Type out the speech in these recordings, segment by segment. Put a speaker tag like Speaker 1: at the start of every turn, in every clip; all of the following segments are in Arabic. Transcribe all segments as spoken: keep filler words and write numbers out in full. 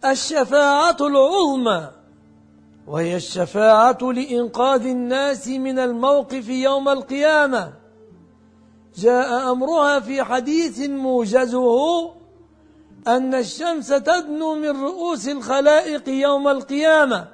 Speaker 1: الشفاعة العظمى، وهي الشفاعة لإنقاذ الناس من الموقف يوم القيامة، جاء أمرها في حديث موجزه أن الشمس تدنو من رؤوس الخلائق يوم القيامة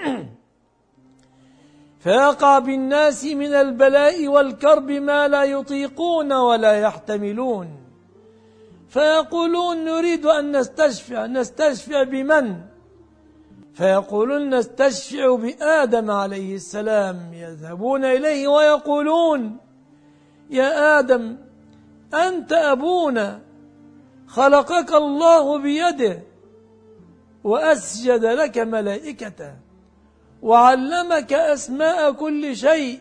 Speaker 1: فيقع بالناس من البلاء والكرب ما لا يطيقون ولا يحتملون، فيقولون نريد أن نستشفع. نستشفع بمن؟ فيقولون نستشفع بآدم عليه السلام. يذهبون إليه ويقولون يا آدم أنت أبونا، خلقك الله بيده وأسجد لك ملائكته وعلمك أسماء كل شيء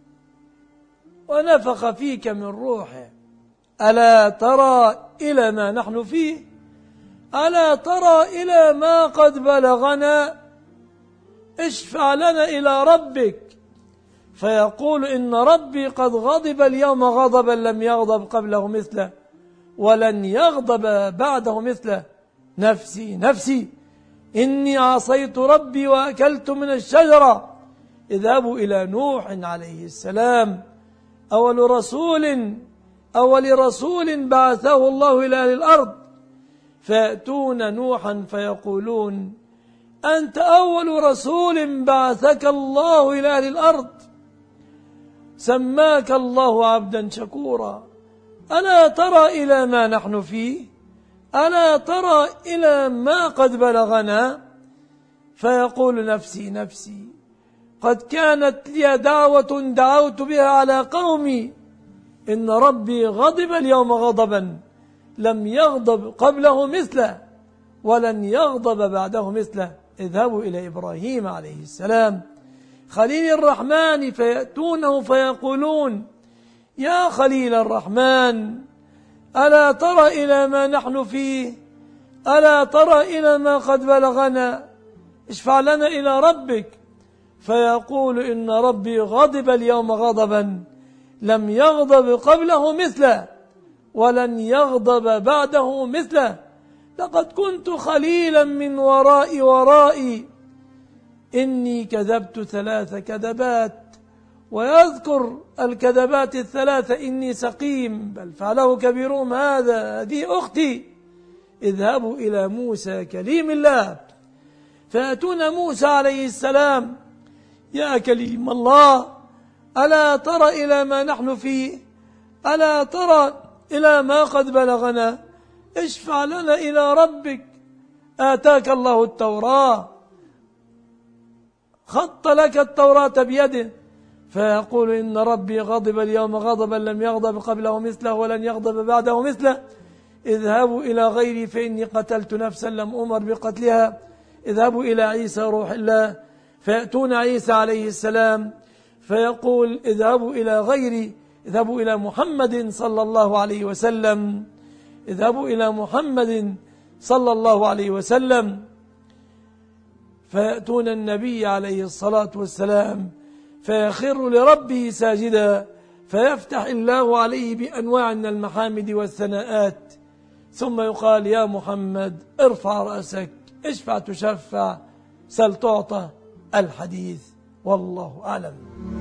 Speaker 1: ونفخ فيك من روحه، ألا ترى إلى ما نحن فيه؟ ألا ترى إلى ما قد بلغنا؟ اشفع لنا إلى ربك. فيقول إن ربي قد غضب اليوم غضبا لم يغضب قبله مثله ولن يغضب بعده مثله. نفسي نفسي إني عصيت ربي وأكلت من الشجرة. اذهبوا إلى نوح عليه السلام، أول رسول أول رسول بعثه الله إلى أهل الأرض، فيأتون نوحا فيقولون أنت أول رسول بعثك الله إلى أهل الأرض، سماك الله عبدا شكورا، ألا ترى إلى ما نحن فيه؟ ألا ترى إلى ما قد بلغنا؟ فيقول نفسي نفسي قد كانت لي دعوة دعوت بها على قومي، إن ربي غضب اليوم غضبا لم يغضب قبله مثله ولن يغضب بعده مثله. اذهبوا إلى إبراهيم عليه السلام خليل الرحمن، فيأتونه فيقولون يا خليل الرحمن ألا ترى إلى ما نحن فيه؟ ألا ترى إلى ما قد بلغنا؟ اشفع لنا إلى ربك. فيقول إن ربي غضب اليوم غضبا لم يغضب قبله مثله ولن يغضب بعده مثله. لقد كنت خليلا من وراء ورائي، إني كذبت ثلاث كذبات، ويذكر الكذبات الثلاثة إني سقيم بل فعله كبيرهم هذا، هذه أختي. اذهبوا إلى موسى كليم الله، فيأتون موسى عليه السلام يا كليم الله ألا ترى إلى ما نحن فيه؟ ألا ترى إلى ما قد بلغنا؟ اشفع لنا إلى ربك. آتاك الله التوراة، خط لك التوراة بيده، فيقول إن ربي غضب اليوم غضبا لم يغضب قبله مثله ولن يغضب بعده مثله. اذهبوا إلى غيري فإني قتلت نفسا لم أمر بقتلها. اذهبوا إلى عيسى روح الله، فيأتون عيسى عليه السلام فيقول اذهبوا إلى غيري، اذهبوا إلى محمد صلى الله عليه وسلم، اذهبوا إلى محمد صلى الله عليه وسلم. فيأتون النبي عليه الصلاة والسلام فيخر لربه ساجدا، فيفتح الله عليه بأنواع من المحامد والثناءات، ثم يقال يا محمد ارفع رأسك، اشفع تشفع، سل تعطى. الحديث والله أعلم.